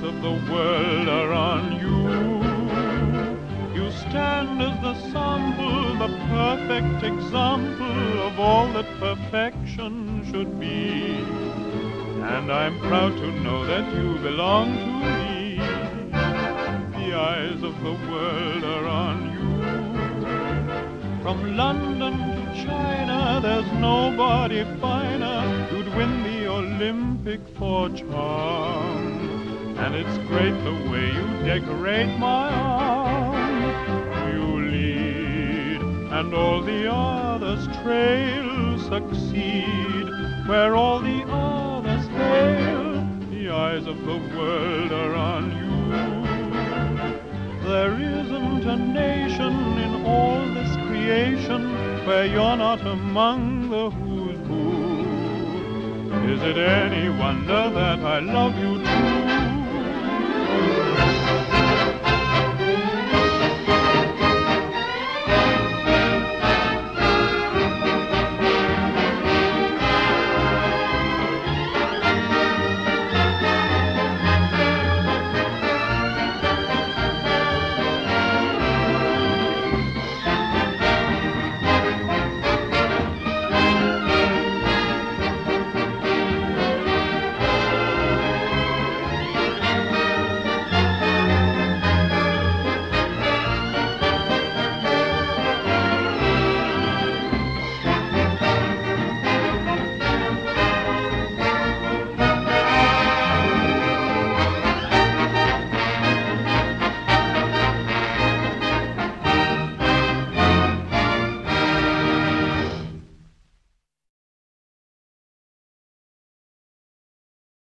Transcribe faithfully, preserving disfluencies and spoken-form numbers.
of the world are on you. You stand as the sample, the perfect example of all that perfection should be. And I'm proud to know that you belong to me. The eyes of the world are on you. From London to China, there's nobody finer. You'd win the Olympic for charm. And it's great the way you decorate my arm. You lead, and all the others trail, succeed where all the others fail. The eyes of the world are on you. There isn't a nation in all this creation where you're not among the who's who. Is it any wonder that I love you too?